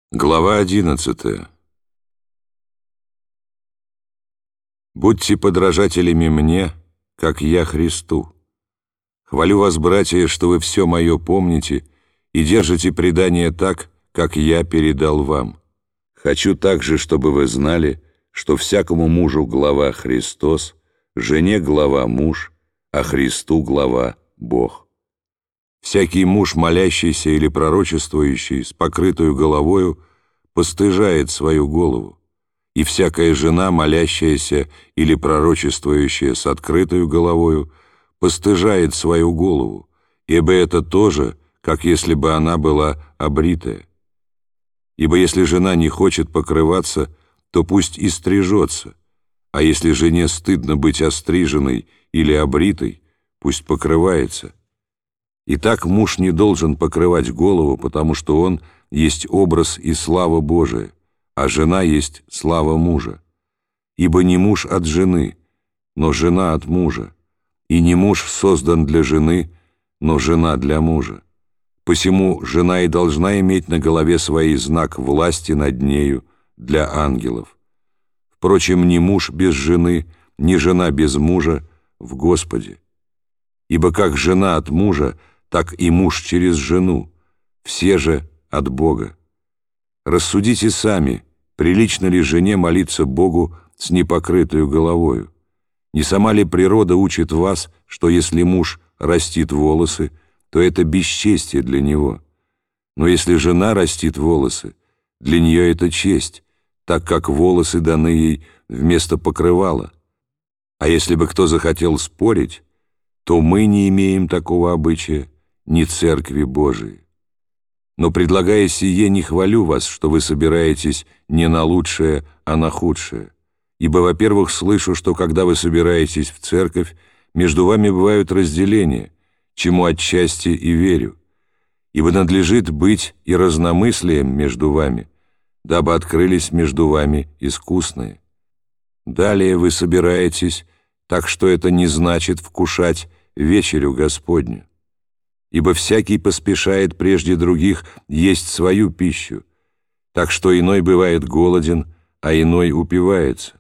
Глава 11. «Будьте подражателями мне, как я Христу. Хвалю вас, братья, что вы все мое помните и держите предание так, как я передал вам. Хочу также, чтобы вы знали, что всякому мужу глава Христос, жене глава муж, а Христу глава Бог. Всякий муж, молящийся или пророчествующий с покрытую головою, постыжает свою голову, и всякая жена, молящаяся или пророчествующая с открытою головою, постыжает свою голову, ибо это тоже, как если бы она была обритая. Ибо если жена не хочет покрываться, то пусть и стрижется, а если жене стыдно быть остриженной или обритой, пусть покрывается. Итак, муж не должен покрывать голову, потому что он есть образ и слава Божия, а жена есть слава мужа. Ибо не муж от жены, но жена от мужа, и не муж создан для жены, но жена для мужа. Посему жена и должна иметь на голове своей знак власти над нею для ангелов. Впрочем, ни муж без жены, ни жена без мужа в Господе. Ибо как жена от мужа, так и муж через жену, все же от Бога. Рассудите сами, прилично ли жене молиться Богу с непокрытою головою? Не сама ли природа учит вас, что если муж растит волосы, то это бесчестие для него? Но если жена растит волосы, для нее это честь, так как волосы даны ей вместо покрывала. А если бы кто захотел спорить, то мы не имеем такого обычая, ни Церкви Божией. Но, предлагая сие, не хвалю вас, что вы собираетесь не на лучшее, а на худшее. Ибо, во-первых, слышу, что когда вы собираетесь в церковь, между вами бывают разделения, чему отчасти и верю. Ибо надлежит быть и разномыслием между вами, дабы открылись между вами искусные. Далее вы собираетесь, так что это не значит вкушать вечерю Господню. Ибо всякий поспешает прежде других есть свою пищу, так что иной бывает голоден, а иной упивается.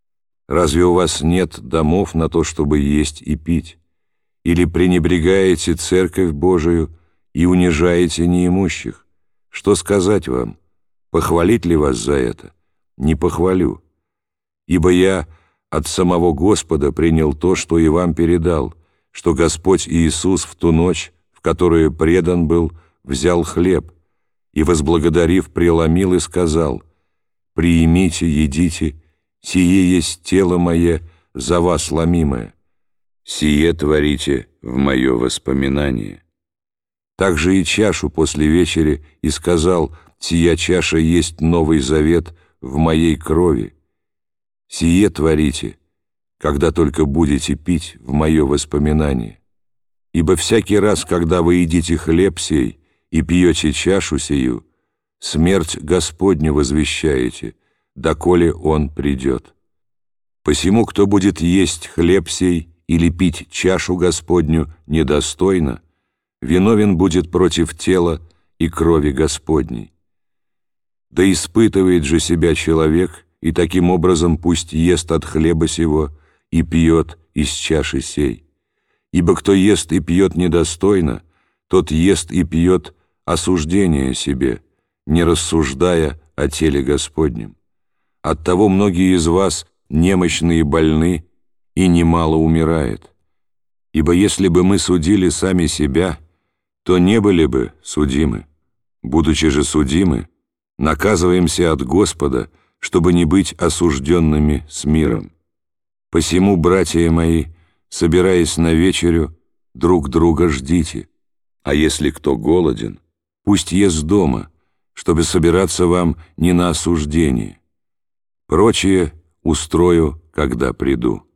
Разве у вас нет домов на то, чтобы есть и пить? Или пренебрегаете Церковь Божию и унижаете неимущих? Что сказать вам? Похвалить ли вас за это? Не похвалю. Ибо я от самого Господа принял то, что и вам передал, что Господь Иисус в ту ночь, в которую предан был, взял хлеб и, возблагодарив, преломил и сказал: «Приимите, едите, сие есть тело мое, за вас ломимое. Сие творите в мое воспоминание». Также и чашу после вечери и сказал: «Сия чаша есть новый завет в моей крови. Сие творите, когда только будете пить в мое воспоминание. Ибо всякий раз, когда вы едите хлеб сей и пьете чашу сию, смерть Господню возвещаете, доколе Он придет. Посему, кто будет есть хлеб сей или пить чашу Господню недостойно, виновен будет против тела и крови Господней. Да испытывает же себя человек, и таким образом пусть ест от хлеба сего и пьет из чаши сей. Ибо кто ест и пьет недостойно, тот ест и пьет осуждение себе, не рассуждая о теле Господнем. Оттого многие из вас немощны и больны, и немало умирает. Ибо если бы мы судили сами себя, то не были бы судимы. Будучи же судимы, наказываемся от Господа, чтобы не быть осужденными с миром. Посему, братья мои, собираясь на вечерю, друг друга ждите, а если кто голоден, пусть ест дома, чтобы собираться вам не на осуждение. Прочее устрою, когда приду».